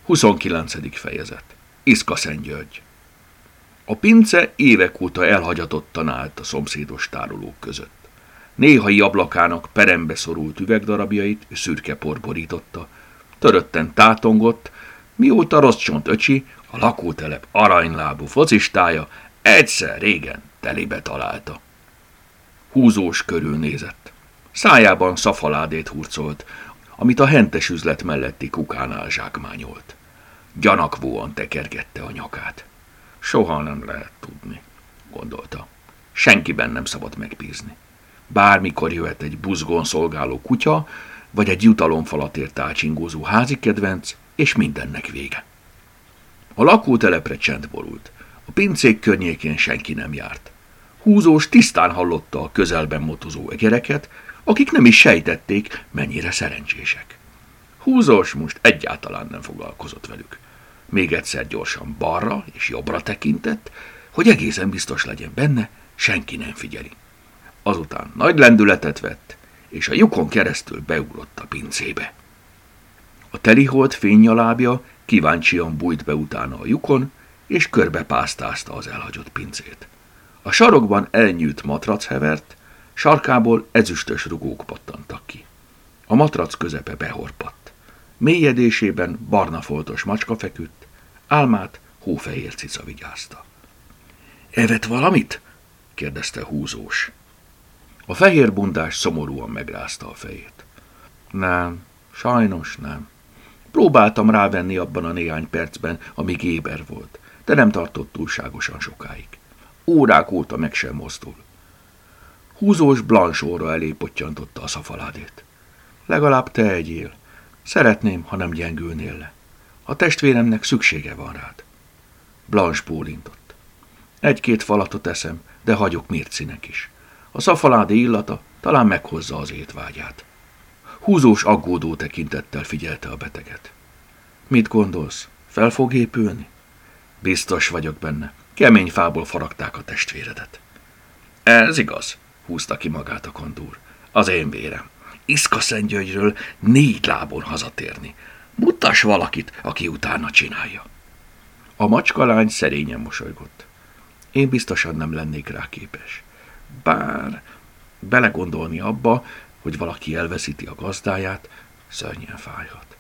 29. fejezet. Iszka-Szentgyörgy. A pince évek óta elhagyatottan állt a szomszédos tárolók között. Néhai ablakának perembe szorult üvegdarabjait szürke por borította, törötten tátongott, mióta Rosszcsont öcsi, a lakótelep aranylábú focistája egyszer régen telébe találta. Húzós körülnézett. Szájában szafaládét hurcolt, amit a hentes üzlet melletti kukánál zsákmányolt. Gyanakvóan tekergette a nyakát. Soha nem lehet tudni, gondolta. Senkiben nem szabad megbízni. Bármikor jöhet egy buzgón szolgáló kutya, vagy egy jutalomfalatért álcsingózó házi kedvenc, és mindennek vége. A lakótelepre csend borult. A pincék környékén senki nem járt. Húzós tisztán hallotta a közelben motozó egereket, akik nem is sejtették, mennyire szerencsések. Húzós most egyáltalán nem foglalkozott velük. Még egyszer gyorsan balra és jobbra tekintett, hogy egészen biztos legyen benne, senki nem figyeli. Azután nagy lendületet vett, és a lyukon keresztül beugrott a pincébe. A telihold fénynyalábja kíváncsian bújt be utána a lyukon, és körbe pásztázta az elhagyott pincét. A sarokban elnyűjt matrac hevert, sarkából ezüstös rugók pattantak ki. A matrac közepe behorpadt. Mélyedésében barna foltos macska feküdt, álmát hófehér cica vigyázta. Evett valamit? kérdezte Húzós. A fehér bundás szomorúan megrázta a fejét. Nem, sajnos nem. Próbáltam rávenni abban a néhány percben, amíg éber volt, de nem tartott túlságosan sokáig. Órák óta meg sem mozdul. Húzós Blanche óra elé pottyantotta a szafaládét. Legalább te egyél. Szeretném, ha nem gyengülnél le. A testvéremnek szüksége van rád. Blanche bólintott. Egy-két falatot eszem, de hagyok Mircinek is. A szafaládé illata talán meghozza az étvágyát. Húzós aggódó tekintettel figyelte a beteget. Mit gondolsz? Fel fog épülni? Biztos vagyok benne. Kemény fából faragták a testvéredet. Ez igaz, húzta ki magát a kondúr. Az én vérem. Iszka-Szentgyörgyről 4 lábon hazatérni. Mutass valakit, aki utána csinálja. A macskalány szerényen mosolygott. Én biztosan nem lennék rá képes. Bár belegondolni abba, hogy valaki elveszíti a gazdáját, szörnyen fájhat.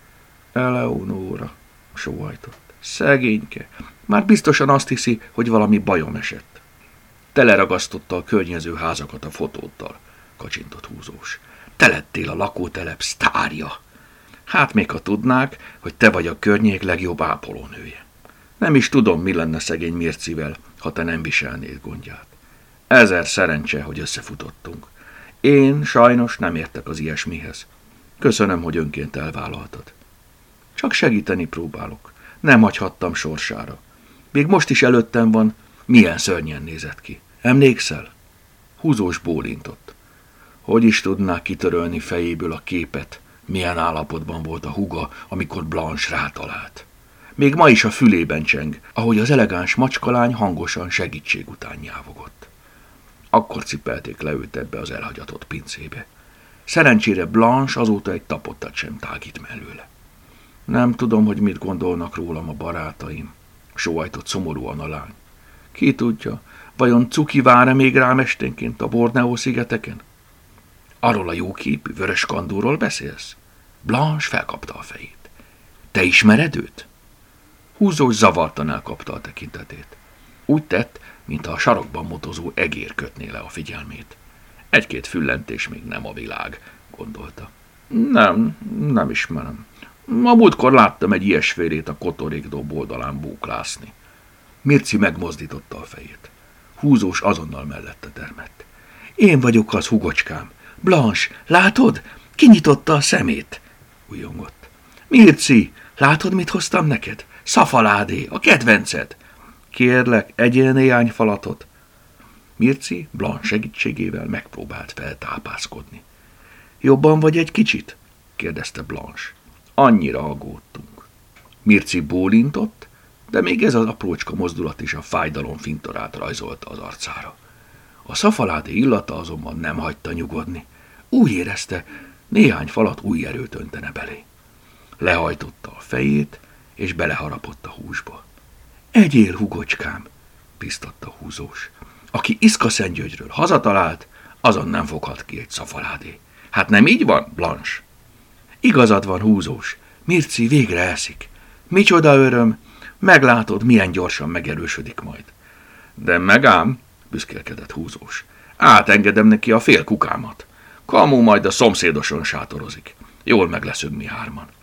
Eleonóra, sóhajtott. Szegényke, már biztosan azt hiszi, hogy valami bajom esett. Teleragasztotta a környező házakat a fotóddal, kacsintott Húzós. Te lettél a lakótelep sztárja. Hát még ha tudnák, hogy te vagy a környék legjobb ápolónője. Nem is tudom, mi lenne szegény Mircivel, ha te nem viselnéd gondját. 1000 szerencse, hogy összefutottunk. Én sajnos nem értek az ilyesmihez. Köszönöm, hogy önként elvállaltad. Csak segíteni próbálok. Nem hagyhattam sorsára. Még most is előttem van, milyen szörnyen nézett ki. Emlékszel? Húzós bólintott. Hogy is tudná kitörölni fejéből a képet, milyen állapotban volt a húga, amikor Blanche rátalált. Még ma is a fülében cseng, ahogy az elegáns macskalány hangosan segítség után nyávogott. Akkor cipelték le őt ebbe az elhagyatott pincébe. Szerencsére Blanche azóta egy tapottat sem tágít mellőle. Nem tudom, hogy mit gondolnak rólam a barátaim, sóhajtott szomorúan a lány. Ki tudja, vajon cuki vár-e még rám esténként a Borneó-szigeteken? Arról a jóképű vörös kandúról beszélsz? Blanche felkapta a fejét. Te ismered őt? Húzós zavartan elkapta a tekintetét. Úgy tett, mintha a sarokban motozó egér kötné le a figyelmét. 1-2 füllentés még nem a világ, gondolta. Nem ismerem. A múltkor láttam egy ilyesfélét a kotorékdob oldalán búklászni. Mirci megmozdította a fejét. Húzós azonnal mellette termett. Én vagyok az, hugocskám. Blanche, látod? Kinyitotta a szemét. Ujjongott. Mirci, látod, mit hoztam neked? Szafaládé, a kedvenced. Kérlek, egyél néhány falatot. Mirci Blanche segítségével megpróbált feltápászkodni. Jobban vagy egy kicsit? kérdezte Blanche. Annyira aggódtunk. Mirci bólintott, de még ez az aprócska mozdulat is a fájdalom fintorát rajzolta az arcára. A szafaládé illata azonban nem hagyta nyugodni. Úgy érezte, néhány falat új erőt öntene belé. Lehajtotta a fejét, és beleharapott a húsba. Egyél, hugocskám, biztatta Húzós. Aki Iszkaszentgyörgyről hazatalált, azon nem foghat ki egy szafaládé. Hát nem így van, Blanche? Igazad van, Húzós, Mirci végre elszik. Micsoda öröm, meglátod, milyen gyorsan megerősödik majd. De megám, büszkélkedett Húzós, átengedem neki a fél kukámat. Kamu majd a szomszédoson sátorozik. Jól meg leszünk mi hárman.